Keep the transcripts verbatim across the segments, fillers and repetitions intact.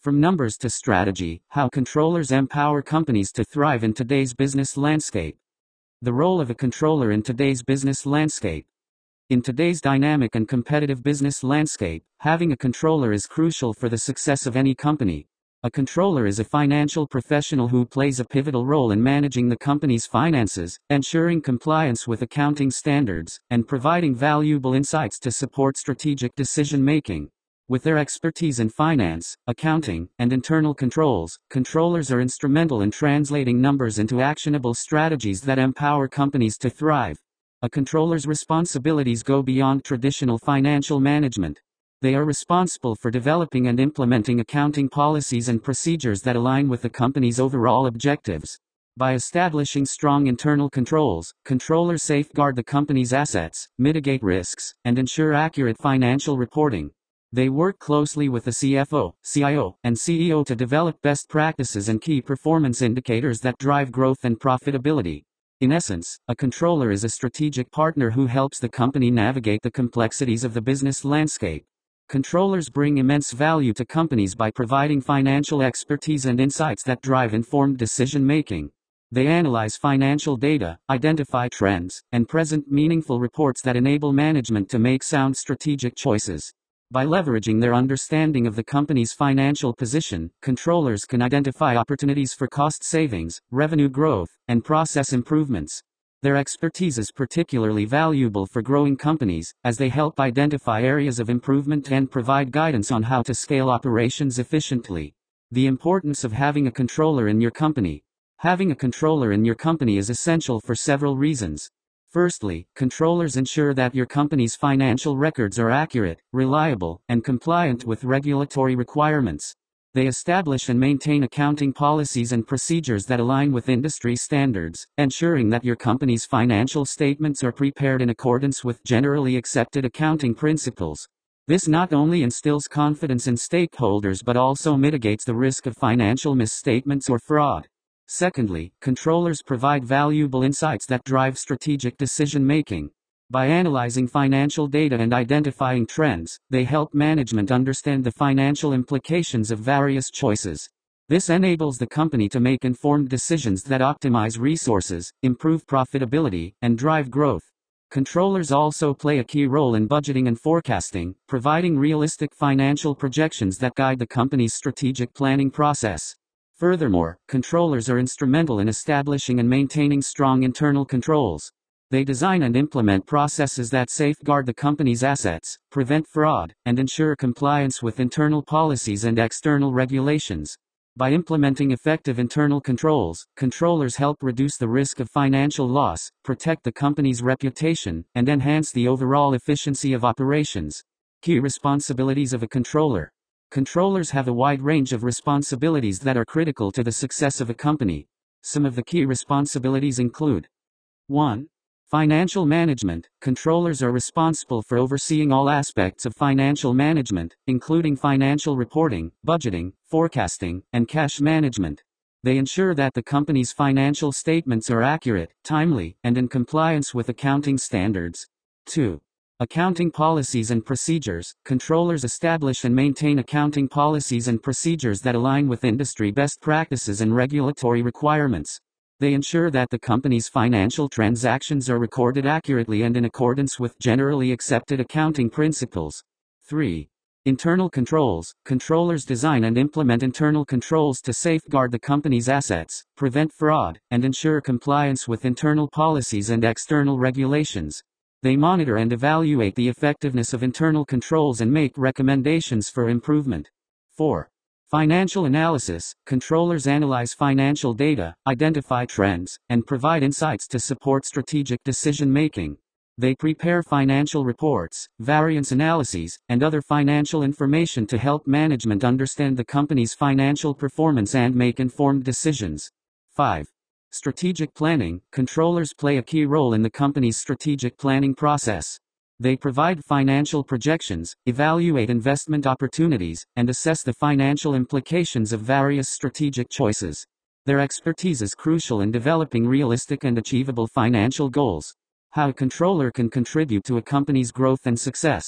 From numbers to strategy, how controllers empower companies to thrive in today's business landscape. The role of a controller in today's business landscape. In today's dynamic and competitive business landscape, having a controller is crucial for the success of any company. A controller is a financial professional who plays a pivotal role in managing the company's finances, ensuring compliance with accounting standards, and providing valuable insights to support strategic decision-making. With their expertise in finance, accounting, and internal controls, controllers are instrumental in translating numbers into actionable strategies that empower companies to thrive. A controller's responsibilities go beyond traditional financial management. They are responsible for developing and implementing accounting policies and procedures that align with the company's overall objectives. By establishing strong internal controls, controllers safeguard the company's assets, mitigate risks, and ensure accurate financial reporting. They work closely with the C F O, C I O, and C E O to develop best practices and key performance indicators that drive growth and profitability. In essence, a controller is a strategic partner who helps the company navigate the complexities of the business landscape. Controllers bring immense value to companies by providing financial expertise and insights that drive informed decision-making. They analyze financial data, identify trends, and present meaningful reports that enable management to make sound strategic choices. By leveraging their understanding of the company's financial position, controllers can identify opportunities for cost savings, revenue growth, and process improvements. Their expertise is particularly valuable for growing companies, as they help identify areas of improvement and provide guidance on how to scale operations efficiently. The importance of having a controller in your company. Having a controller in your company is essential for several reasons. Firstly, controllers ensure that your company's financial records are accurate, reliable, and compliant with regulatory requirements. They establish and maintain accounting policies and procedures that align with industry standards, ensuring that your company's financial statements are prepared in accordance with generally accepted accounting principles. This not only instills confidence in stakeholders but also mitigates the risk of financial misstatements or fraud. Secondly, controllers provide valuable insights that drive strategic decision-making. By analyzing financial data and identifying trends, they help management understand the financial implications of various choices. This enables the company to make informed decisions that optimize resources, improve profitability, and drive growth. Controllers also play a key role in budgeting and forecasting, providing realistic financial projections that guide the company's strategic planning process. Furthermore, controllers are instrumental in establishing and maintaining strong internal controls. They design and implement processes that safeguard the company's assets, prevent fraud, and ensure compliance with internal policies and external regulations. By implementing effective internal controls, controllers help reduce the risk of financial loss, protect the company's reputation, and enhance the overall efficiency of operations. Key responsibilities of a controller. Controllers have a wide range of responsibilities that are critical to the success of a company. Some of the key responsibilities include: one. Financial management. Controllers are responsible for overseeing all aspects of financial management, including financial reporting, budgeting, forecasting, and cash management. They ensure that the company's financial statements are accurate, timely, and in compliance with accounting standards. two. Accounting policies and procedures. Controllers establish and maintain accounting policies and procedures that align with industry best practices and regulatory requirements. They ensure that the company's financial transactions are recorded accurately and in accordance with generally accepted accounting principles. three. Internal controls. Controllers design and implement internal controls to safeguard the company's assets, prevent fraud, and ensure compliance with internal policies and external regulations. They monitor and evaluate the effectiveness of internal controls and make recommendations for improvement. four. Financial analysis. Controllers analyze financial data, identify trends, and provide insights to support strategic decision-making. They prepare financial reports, variance analyses, and other financial information to help management understand the company's financial performance and make informed decisions. five. Strategic planning. Controllers play a key role in the company's strategic planning process. They provide financial projections, evaluate investment opportunities, and assess the financial implications of various strategic choices. Their expertise is crucial in developing realistic and achievable financial goals. How a controller can contribute to a company's growth and success.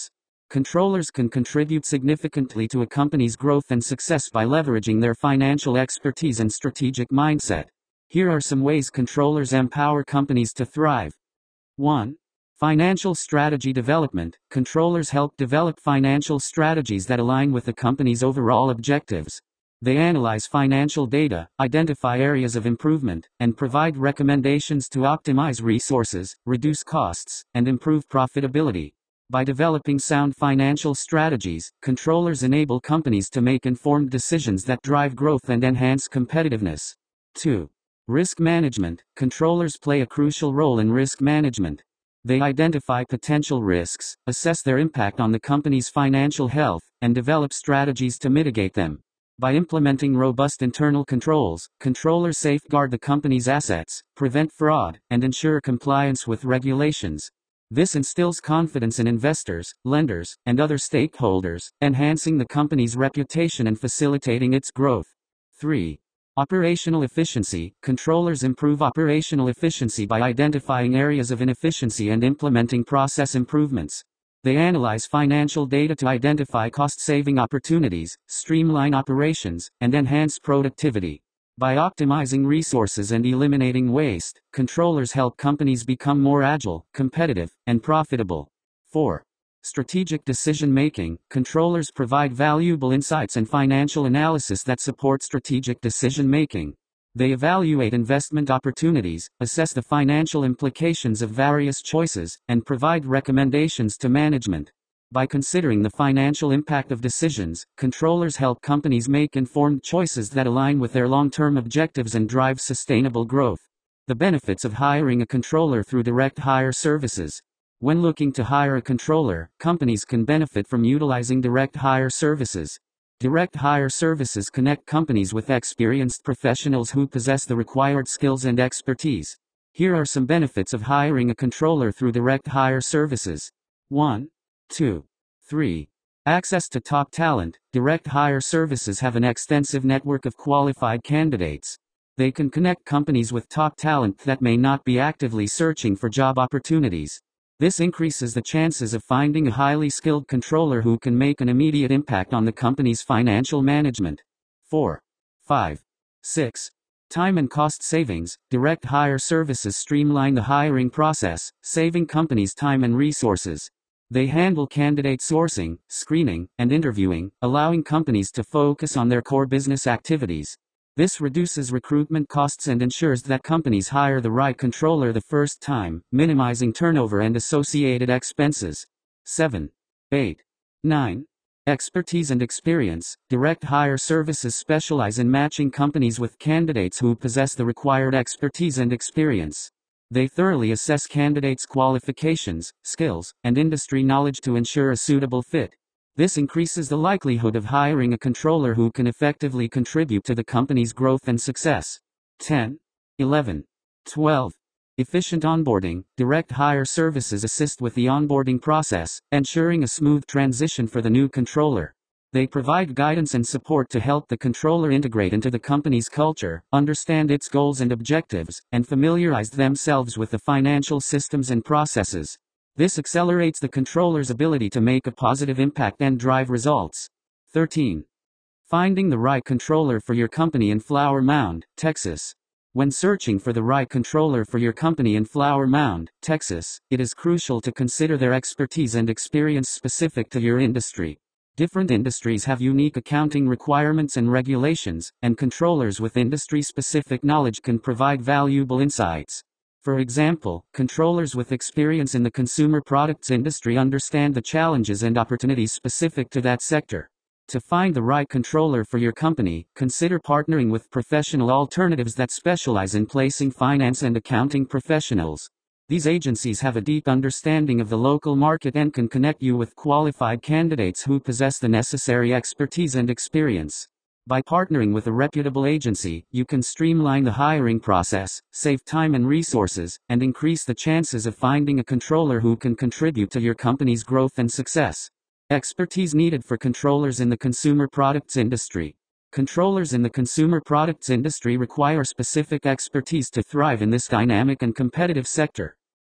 Controllers can contribute significantly to a company's growth and success by leveraging their financial expertise and strategic mindset. Here are some ways controllers empower companies to thrive. one. Financial strategy development. Controllers help develop financial strategies that align with the company's overall objectives. They analyze financial data, identify areas of improvement, and provide recommendations to optimize resources, reduce costs, and improve profitability. By developing sound financial strategies, controllers enable companies to make informed decisions that drive growth and enhance competitiveness. two. Risk management. Controllers play a crucial role in risk management. They identify potential risks, assess their impact on the company's financial health, and develop strategies to mitigate them. By implementing robust internal controls, controllers safeguard the company's assets, prevent fraud, and ensure compliance with regulations. This instills confidence in investors, lenders, and other stakeholders, enhancing the company's reputation and facilitating its growth. three. Operational efficiency. Controllers improve operational efficiency by identifying areas of inefficiency and implementing process improvements. They analyze financial data to identify cost-saving opportunities, streamline operations, and enhance productivity. By optimizing resources and eliminating waste, controllers help companies become more agile, competitive, and profitable. four. Strategic decision-making. Controllers provide valuable insights and financial analysis that support strategic decision-making. They evaluate investment opportunities, assess the financial implications of various choices, and provide recommendations to management. By considering the financial impact of decisions, controllers help companies make informed choices that align with their long-term objectives and drive sustainable growth. The benefits of hiring a controller through direct hire services. When looking to hire a controller, companies can benefit from utilizing direct hire services. Direct hire services connect companies with experienced professionals who possess the required skills and expertise. Here are some benefits of hiring a controller through direct hire services. one. two. three. Access to top talent. Direct hire services have an extensive network of qualified candidates. They can connect companies with top talent that may not be actively searching for job opportunities. This increases the chances of finding a highly skilled controller who can make an immediate impact on the company's financial management. four. five. six. Time and cost savings. Direct hire services streamline the hiring process, saving companies time and resources. They handle candidate sourcing, screening, and interviewing, allowing companies to focus on their core business activities. This reduces recruitment costs and ensures that companies hire the right controller the first time, minimizing turnover and associated expenses. seven. eight. nine. Expertise and experience. Direct hire services specialize in matching companies with candidates who possess the required expertise and experience. They thoroughly assess candidates' qualifications, skills, and industry knowledge to ensure a suitable fit. This increases the likelihood of hiring a controller who can effectively contribute to the company's growth and success. ten. eleven. twelve. Efficient onboarding. Direct hire services assist with the onboarding process, ensuring a smooth transition for the new controller. They provide guidance and support to help the controller integrate into the company's culture, understand its goals and objectives, and familiarize themselves with the financial systems and processes. This accelerates the controller's ability to make a positive impact and drive results. thirteen. Finding the right controller for your company in Flower Mound, Texas. When searching for the right controller for your company in Flower Mound, Texas, it is crucial to consider their expertise and experience specific to your industry. Different industries have unique accounting requirements and regulations, and controllers with industry-specific knowledge can provide valuable insights. For example, controllers with experience in the consumer products industry understand the challenges and opportunities specific to that sector. To find the right controller for your company, consider partnering with professional alternatives that specialize in placing finance and accounting professionals. These agencies have a deep understanding of the local market and can connect you with qualified candidates who possess the necessary expertise and experience. By partnering with a reputable agency, you can streamline the hiring process, save time and resources, and increase the chances of finding a controller who can contribute to your company's growth and success. Expertise needed for controllers in the consumer products industry. Controllers in the consumer products industry require specific expertise to thrive in this dynamic and competitive sector.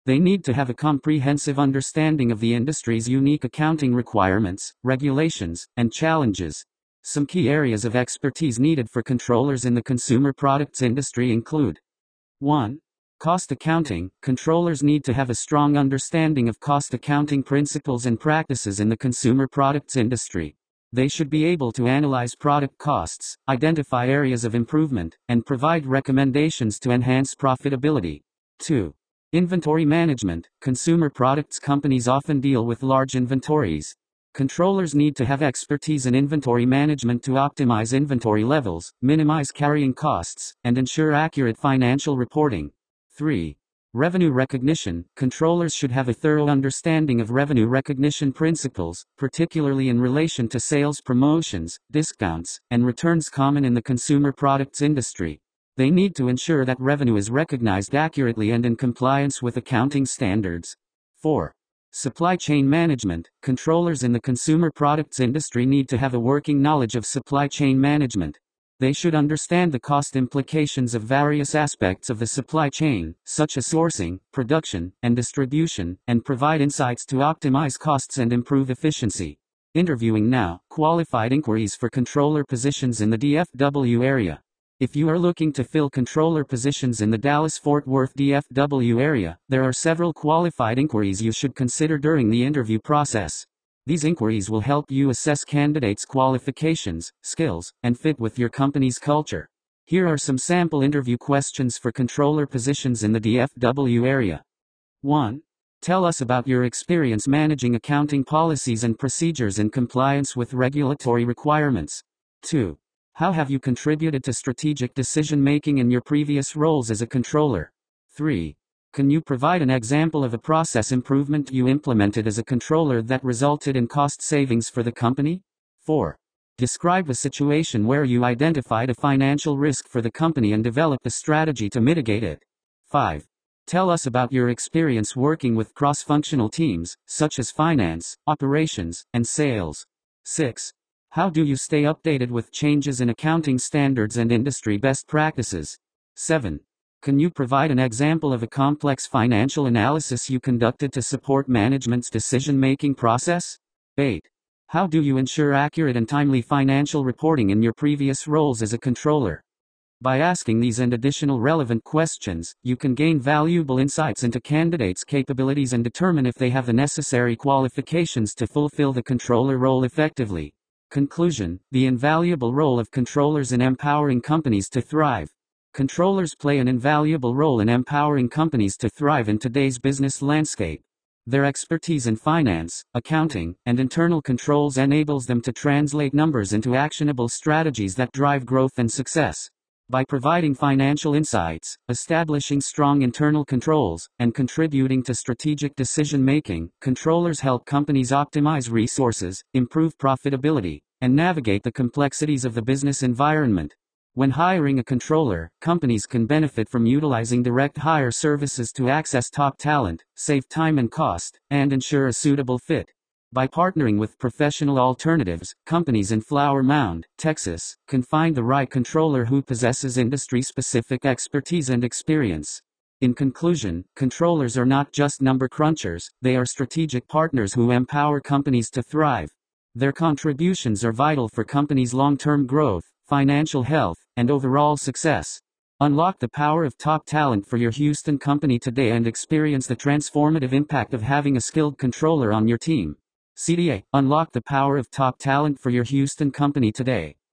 They need to have a comprehensive understanding of the industry's unique accounting requirements, regulations, and challenges. Some key areas of expertise needed for controllers in the consumer products industry include: one. Cost accounting. Controllers need to have a strong understanding of cost accounting principles and practices in the consumer products industry. They should be able to analyze product costs, identify areas of improvement, and provide recommendations to enhance profitability. two. Inventory management. Consumer products companies often deal with large inventories. Controllers need to have expertise in inventory management to optimize inventory levels, minimize carrying costs, and ensure accurate financial reporting. three. Revenue recognition. Controllers should have a thorough understanding of revenue recognition principles, particularly in relation to sales promotions, discounts, and returns common in the consumer products industry. They need to ensure that revenue is recognized accurately and in compliance with accounting standards. four. Supply chain management. Controllers in the consumer products industry need to have a working knowledge of supply chain management. They should understand the cost implications of various aspects of the supply chain, such as sourcing, production, and distribution, and provide insights to optimize costs and improve efficiency. Interviewing now. Qualified inquiries for controller positions in the D F W area. If you are looking to fill controller positions in the Dallas-Fort Worth D F W area, there are several qualified inquiries you should consider during the interview process. These inquiries will help you assess candidates' qualifications, skills, and fit with your company's culture. Here are some sample interview questions for controller positions in the D F W area. one. Tell us about your experience managing accounting policies and procedures in compliance with regulatory requirements. two. How have you contributed to strategic decision-making in your previous roles as a controller? three. Can you provide an example of a process improvement you implemented as a controller that resulted in cost savings for the company? four. Describe a situation where you identified a financial risk for the company and developed a strategy to mitigate it. five. Tell us about your experience working with cross-functional teams, such as finance, operations, and sales. six. How do you stay updated with changes in accounting standards and industry best practices? seven. Can you provide an example of a complex financial analysis you conducted to support management's decision-making process? eight. How do you ensure accurate and timely financial reporting in your previous roles as a controller? By asking these and additional relevant questions, you can gain valuable insights into candidates' capabilities and determine if they have the necessary qualifications to fulfill the controller role effectively. Conclusion: the invaluable role of controllers in empowering companies to thrive. Controllers play an invaluable role in empowering companies to thrive in today's business landscape. Their expertise in finance, accounting, and internal controls enables them to translate numbers into actionable strategies that drive growth and success. By providing financial insights, establishing strong internal controls, and contributing to strategic decision-making, controllers help companies optimize resources, improve profitability, and navigate the complexities of the business environment. When hiring a controller, companies can benefit from utilizing direct hire services to access top talent, save time and cost, and ensure a suitable fit. By partnering with professional alternatives, companies in Flower Mound, Texas, can find the right controller who possesses industry-specific expertise and experience. In conclusion, controllers are not just number crunchers, they are strategic partners who empower companies to thrive. Their contributions are vital for companies' long-term growth, financial health, and overall success. Unlock the power of top talent for your Houston company today and experience the transformative impact of having a skilled controller on your team. C D A, unlock the power of top talent for your Houston company today.